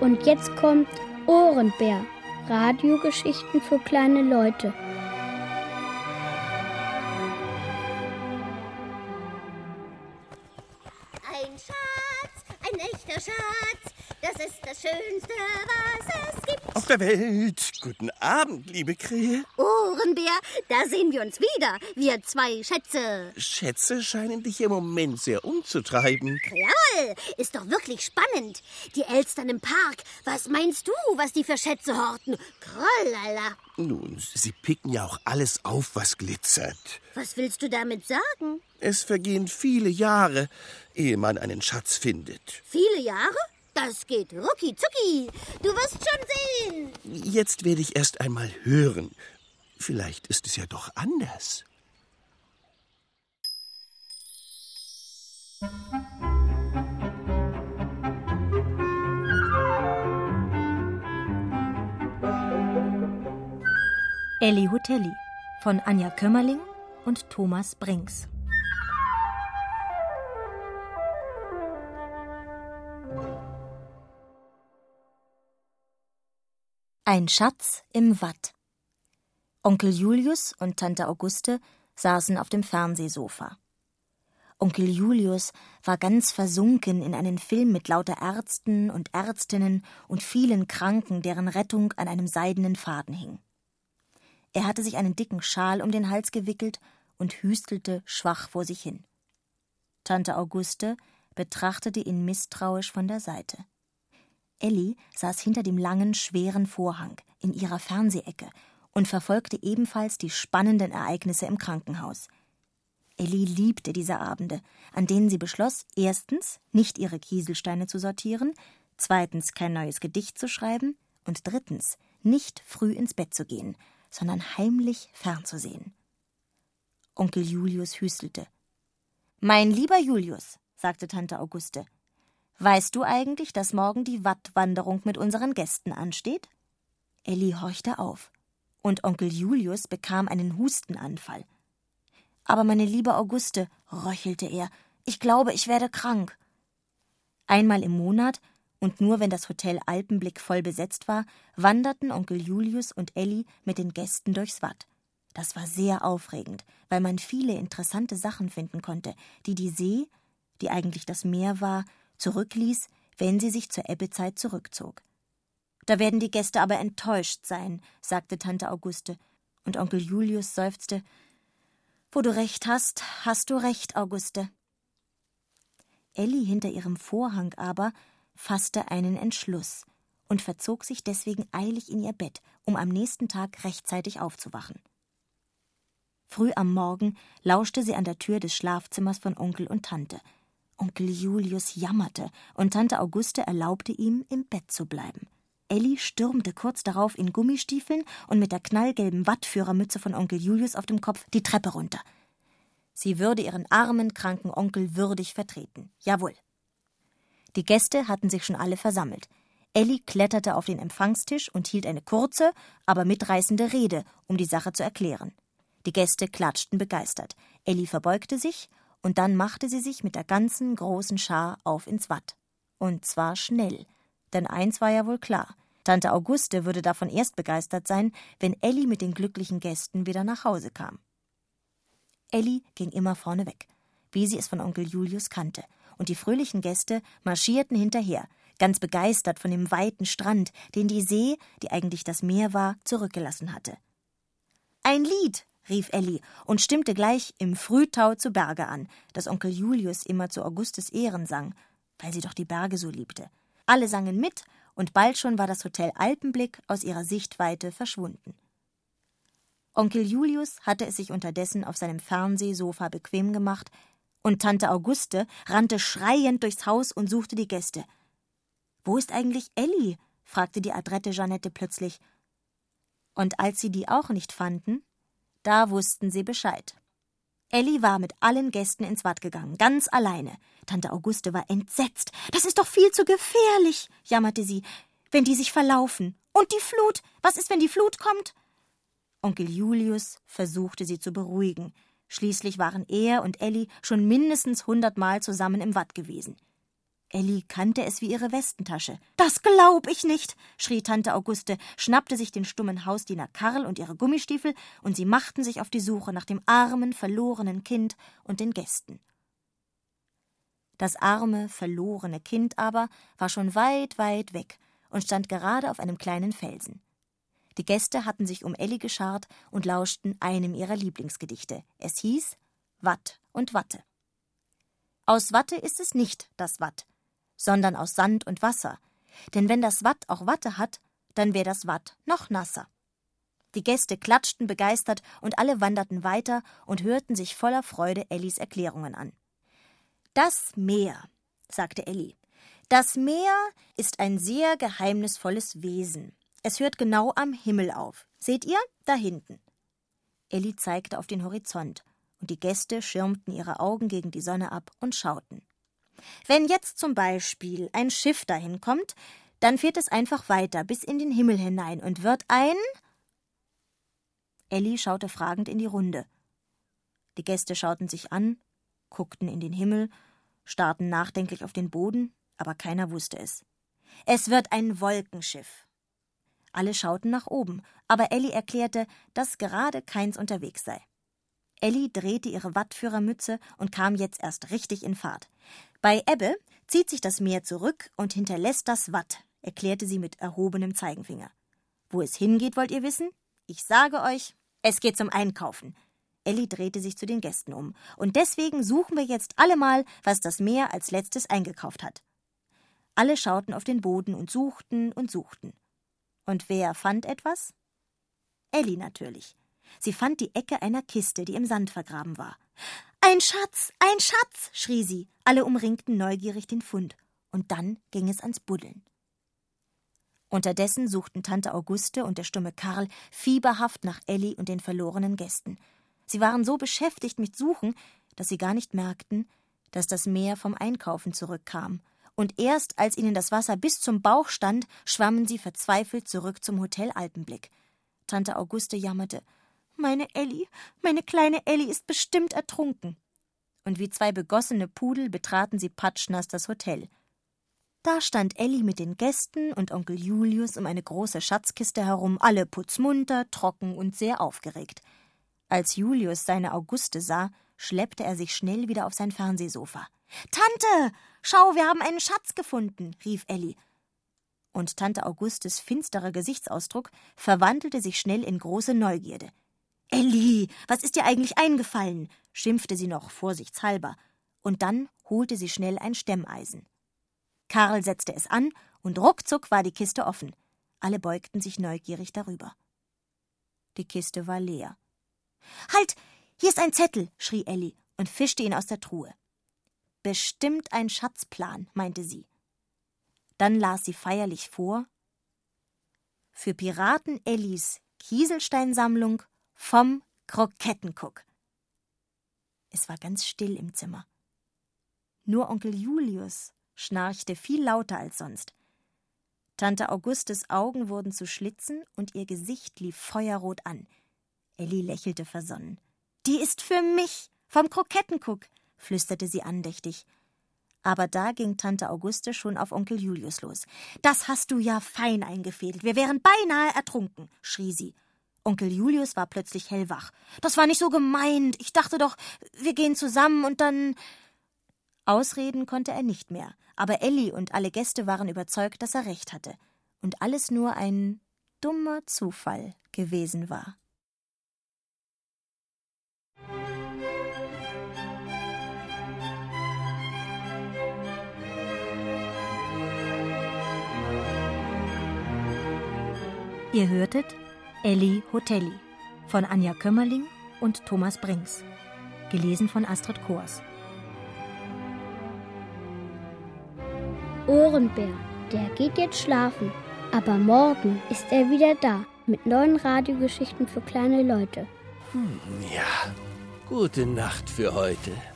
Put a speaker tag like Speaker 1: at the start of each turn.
Speaker 1: Und jetzt kommt Ohrenbär. Radiogeschichten für kleine Leute.
Speaker 2: Ein Schatz, ein echter Schatz, das ist das Schönste, was es gibt.
Speaker 3: Auf der Welt. Guten Abend, liebe Krähe.
Speaker 2: Ohrenbär, da sehen wir uns wieder, wir zwei Schätze.
Speaker 3: Schätze scheinen dich im Moment sehr umzutreiben.
Speaker 2: Jawohl, ist doch wirklich spannend. Die Elstern im Park, was meinst du, was die für Schätze horten? Krollala.
Speaker 3: Nun, sie picken ja auch alles auf, was glitzert.
Speaker 2: Was willst du damit sagen?
Speaker 3: Es vergehen viele Jahre, ehe man einen Schatz findet.
Speaker 2: Viele Jahre? Das geht rucki zucki. Du wirst schon sehen.
Speaker 3: Jetzt werde ich erst einmal hören. Vielleicht ist es ja doch anders.
Speaker 4: Elli Hotelli von Anja Kömmerling und Thomas Brinks. Ein Schatz im Watt. Onkel Julius und Tante Auguste saßen auf dem Fernsehsofa. Onkel Julius war ganz versunken in einen Film mit lauter Ärzten und Ärztinnen und vielen Kranken, deren Rettung an einem seidenen Faden hing. Er hatte sich einen dicken Schal um den Hals gewickelt und hüstelte schwach vor sich hin. Tante Auguste betrachtete ihn misstrauisch von der Seite. Elli saß hinter dem langen, schweren Vorhang in ihrer Fernsehecke und verfolgte ebenfalls die spannenden Ereignisse im Krankenhaus. Elli liebte diese Abende, an denen sie beschloss, erstens, nicht ihre Kieselsteine zu sortieren, zweitens, kein neues Gedicht zu schreiben und drittens, nicht früh ins Bett zu gehen, sondern heimlich fernzusehen. Onkel Julius hüstelte. »Mein lieber Julius«, sagte Tante Auguste, »weißt du eigentlich, dass morgen die Wattwanderung mit unseren Gästen ansteht?« Elli horchte auf, und Onkel Julius bekam einen Hustenanfall. »Aber meine liebe Auguste«, röchelte er, »ich glaube, ich werde krank.« Einmal im Monat, und nur wenn das Hotel Alpenblick voll besetzt war, wanderten Onkel Julius und Elli mit den Gästen durchs Watt. Das war sehr aufregend, weil man viele interessante Sachen finden konnte, die die See, die eigentlich das Meer war, zurückließ, wenn sie sich zur Ebbezeit zurückzog. »Da werden die Gäste aber enttäuscht sein«, sagte Tante Auguste, und Onkel Julius seufzte, »Wo du recht hast, hast du recht, Auguste.« Elli hinter ihrem Vorhang aber fasste einen Entschluss und verzog sich deswegen eilig in ihr Bett, um am nächsten Tag rechtzeitig aufzuwachen. Früh am Morgen lauschte sie an der Tür des Schlafzimmers von Onkel und Tante. Onkel Julius jammerte, und Tante Auguste erlaubte ihm, im Bett zu bleiben. Elli stürmte kurz darauf in Gummistiefeln und mit der knallgelben Wattführermütze von Onkel Julius auf dem Kopf die Treppe runter. Sie würde ihren armen, kranken Onkel würdig vertreten. Jawohl. Die Gäste hatten sich schon alle versammelt. Elli kletterte auf den Empfangstisch und hielt eine kurze, aber mitreißende Rede, um die Sache zu erklären. Die Gäste klatschten begeistert. Elli verbeugte sich, und dann machte sie sich mit der ganzen großen Schar auf ins Watt. Und zwar schnell, denn eins war ja wohl klar: Tante Auguste würde davon erst begeistert sein, wenn Elli mit den glücklichen Gästen wieder nach Hause kam. Elli ging immer vorne weg, wie sie es von Onkel Julius kannte, und die fröhlichen Gäste marschierten hinterher, ganz begeistert von dem weiten Strand, den die See, die eigentlich das Meer war, zurückgelassen hatte. »Ein Lied«, rief Elli und stimmte gleich im Frühtau zu Berge an, das Onkel Julius immer zu Augustes Ehren sang, weil sie doch die Berge so liebte. Alle sangen mit, und bald schon war das Hotel Alpenblick aus ihrer Sichtweite verschwunden. Onkel Julius hatte es sich unterdessen auf seinem Fernsehsofa bequem gemacht, und Tante Auguste rannte schreiend durchs Haus und suchte die Gäste. »Wo ist eigentlich Elli?« fragte die adrette Jeanette plötzlich. Und als sie die auch nicht fanden, da wussten sie Bescheid. Elli war mit allen Gästen ins Watt gegangen, ganz alleine. Tante Auguste war entsetzt. »Das ist doch viel zu gefährlich«, jammerte sie, »wenn die sich verlaufen. Und die Flut, was ist, wenn die Flut kommt?« Onkel Julius versuchte sie zu beruhigen. Schließlich waren er und Elli schon mindestens 100 Mal zusammen im Watt gewesen. Elli kannte es wie ihre Westentasche. »Das glaub ich nicht«, schrie Tante Auguste, schnappte sich den stummen Hausdiener Karl und ihre Gummistiefel, und sie machten sich auf die Suche nach dem armen, verlorenen Kind und den Gästen. Das arme, verlorene Kind aber war schon weit, weit weg und stand gerade auf einem kleinen Felsen. Die Gäste hatten sich um Elli geschart und lauschten einem ihrer Lieblingsgedichte. Es hieß »Watt und Watte«. Aus Watte ist es nicht das Watt, sondern aus Sand und Wasser. Denn wenn das Watt auch Watte hat, dann wäre das Watt noch nasser. Die Gäste klatschten begeistert und alle wanderten weiter und hörten sich voller Freude Ellis Erklärungen an. »Das Meer«, sagte Elli, »das Meer ist ein sehr geheimnisvolles Wesen. Es hört genau am Himmel auf. Seht ihr? Da hinten.« Elli zeigte auf den Horizont, und die Gäste schirmten ihre Augen gegen die Sonne ab und schauten. »Wenn jetzt zum Beispiel ein Schiff dahin kommt, dann fährt es einfach weiter bis in den Himmel hinein und wird ein...« Elli schaute fragend in die Runde. Die Gäste schauten sich an, guckten in den Himmel, starrten nachdenklich auf den Boden, aber keiner wusste es. »Es wird ein Wolkenschiff.« Alle schauten nach oben, aber Elli erklärte, dass gerade keins unterwegs sei. Elli drehte ihre Wattführermütze und kam jetzt erst richtig in Fahrt. »Bei Ebbe zieht sich das Meer zurück und hinterlässt das Watt«, erklärte sie mit erhobenem Zeigefinger. »Wo es hingeht, wollt ihr wissen? Ich sage euch, es geht zum Einkaufen.« Elli drehte sich zu den Gästen um. »Und deswegen suchen wir jetzt alle mal, was das Meer als letztes eingekauft hat.« Alle schauten auf den Boden und suchten und suchten. Und wer fand etwas? Elli natürlich. Sie fand die Ecke einer Kiste, die im Sand vergraben war. »Ein Schatz, ein Schatz«, schrie sie. Alle umringten neugierig den Fund. Und dann ging es ans Buddeln. Unterdessen suchten Tante Auguste und der stumme Karl fieberhaft nach Elli und den verlorenen Gästen. Sie waren so beschäftigt mit Suchen, dass sie gar nicht merkten, dass das Meer vom Einkaufen zurückkam. Und erst als ihnen das Wasser bis zum Bauch stand, schwammen sie verzweifelt zurück zum Hotel Alpenblick. Tante Auguste jammerte: »Meine Elli, meine kleine Elli ist bestimmt ertrunken.« Und wie zwei begossene Pudel betraten sie patschnass das Hotel. Da stand Elli mit den Gästen und Onkel Julius um eine große Schatzkiste herum, alle putzmunter, trocken und sehr aufgeregt. Als Julius seine Auguste sah, schleppte er sich schnell wieder auf sein Fernsehsofa. »Tante, schau, wir haben einen Schatz gefunden«, rief Elli. Und Tante Augustes finsterer Gesichtsausdruck verwandelte sich schnell in große Neugierde. »Elli, was ist dir eigentlich eingefallen?«, schimpfte sie noch vorsichtshalber. Und dann holte sie schnell ein Stemmeisen. Karl setzte es an, und ruckzuck war die Kiste offen. Alle beugten sich neugierig darüber. Die Kiste war leer. »Halt, hier ist ein Zettel«, schrie Elli und fischte ihn aus der Truhe. »Bestimmt ein Schatzplan«, meinte sie. Dann las sie feierlich vor: »Für Piraten Ellis Kieselsteinsammlung vom Krokettenkuck.« Es war ganz still im Zimmer. Nur Onkel Julius schnarchte viel lauter als sonst. Tante Augustes Augen wurden zu Schlitzen und ihr Gesicht lief feuerrot an. Elli lächelte versonnen. »Die ist für mich, vom Krokettenkuck«, flüsterte sie andächtig. Aber da ging Tante Auguste schon auf Onkel Julius los. »Das hast du ja fein eingefädelt. Wir wären beinahe ertrunken«, schrie sie. Onkel Julius war plötzlich hellwach. »Das war nicht so gemeint. Ich dachte doch, wir gehen zusammen und dann...« Ausreden konnte er nicht mehr, aber Elli und alle Gäste waren überzeugt, dass er recht hatte und alles nur ein dummer Zufall gewesen war. Ihr hörtet Elli Hotelli von Anja Kömmerling und Thomas Brinks, gelesen von Astrid Kors.
Speaker 1: Ohrenbär, der geht jetzt schlafen, aber morgen ist er wieder da mit neuen Radiogeschichten für kleine Leute.
Speaker 3: Ja, gute Nacht für heute.